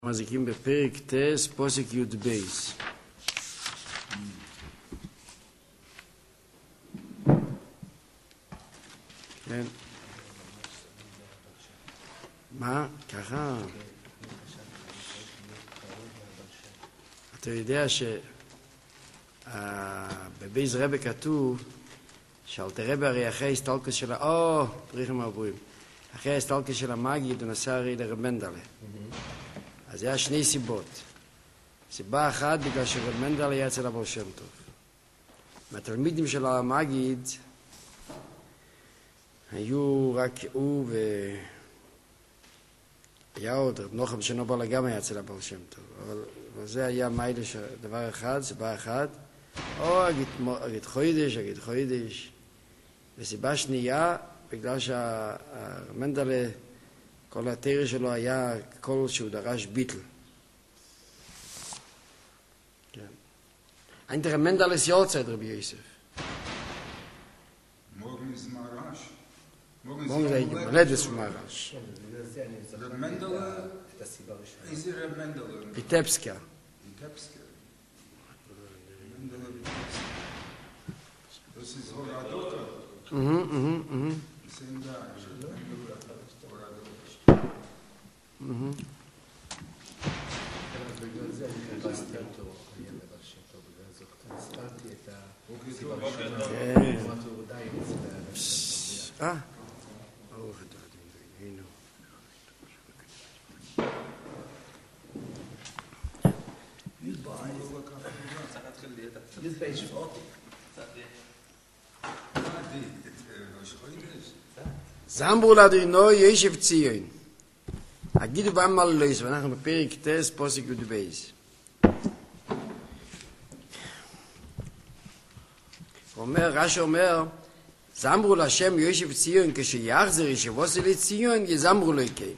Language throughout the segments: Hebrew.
מחזיקים בפרק טס, פוסק י' בייס. כן. מה? ככה? אתה יודע שבבייס רבי כתוב שאלתר רבי הרי אחרי ההסתלקות של פריחים הבורים. אחרי ההסתלקות של המגיד הוא נסע הרי לרב מנדלה. אז זה היה שני סיבות. סיבה אחת בגלל שרב מנדל היה אצל הבעל שם טוב. מהתלמידים של המגיד היו רק הוא היה עוד רב נוחם שנובל גם היה אצל הבעל שם טוב. אבל זה היה מיילה דבר אחד, סיבה אחת. אגיד חוידש. וסיבה שנייה, בגלל שהרב מנדל כל התרא שלו היה כל שהוא דרש ביטל. כן. אין der Mendel ist Jahrzeit, Rabbi Yosef. Morgen ist Marash. Morgen ist Maledes des Marash. Reb Mendel, ist Reb Mendel? Vitebska. Vitebska. Mendel Vitebska. Das ist Horadota. Sind da. זמרו לאדוני ישב ציון. הגידו בהם על אלוהיס, ואנחנו בפרק טס, פוסק י' בייס. רש"י אומר, זמרו להשם יושב ציון, כשיחזר ישבו אלי ציון, יזמרו לו כן.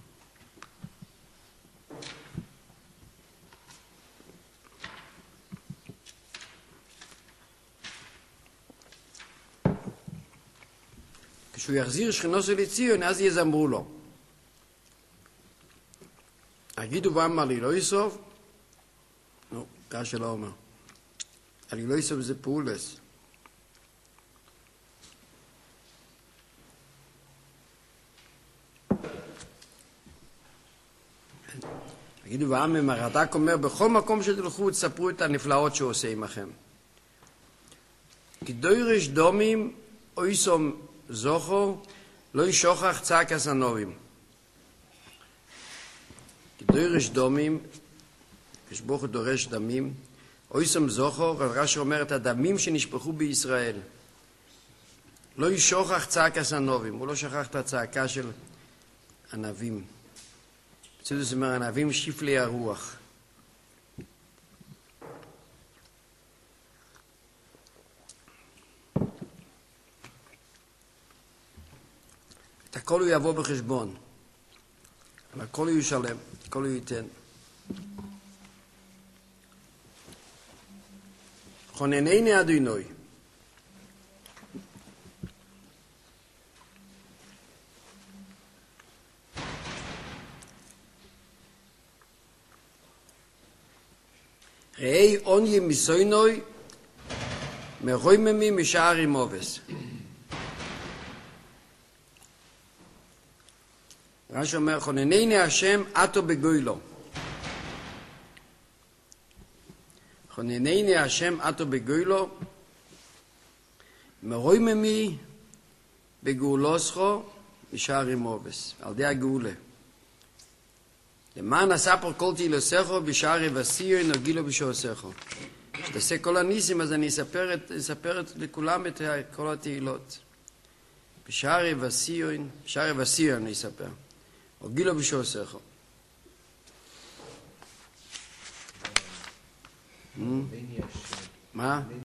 כשהוא יחזיר שכנו אלי ציון, אז יזמרו לו. הגידו בהם על אלוהיסוב, רש"י לא אומר. על אלוהיסוב זה פעולס. הגידו בהם, הרד"ק אומר, בכל מקום שתלכו תספרו את הנפלאות שהוא עושה עמכם. כי דוירש דומים אויסום זוכו לא ישוכח צעקס הנובים. כי דוירש דומים, כשברוך דורש דמים, אויסום זוכו, רש"י אומר את הדמים שנשפכו בישראל. לא ישוכח צעקס הנובים, הוא לא שכח את הצעקה של הנביאים. בצדוס אומר, הנביאים שפלי הרוח. את הכל הוא יבוא בחשבון. הכל הוא ישלם, הכל הוא ייתן. חוננני אדוני. ראי עוני מסוינוי מרויממי משער אימובס. רש"י אומר, חוננני השם עתו בגוילו. חוננני השם עתו בגוילו, מרויממי בגאולוסכו משער אימובס. על די הגאולה. למען עשה פה כל תהילוסכו בשער יבסיון או גילו בשעוסכו. כשתעשה כל הניסים אז אני אספר לכולם את כל התהילות. בשער יבסיון אני אספר. או גילו בשעוסכו. מה?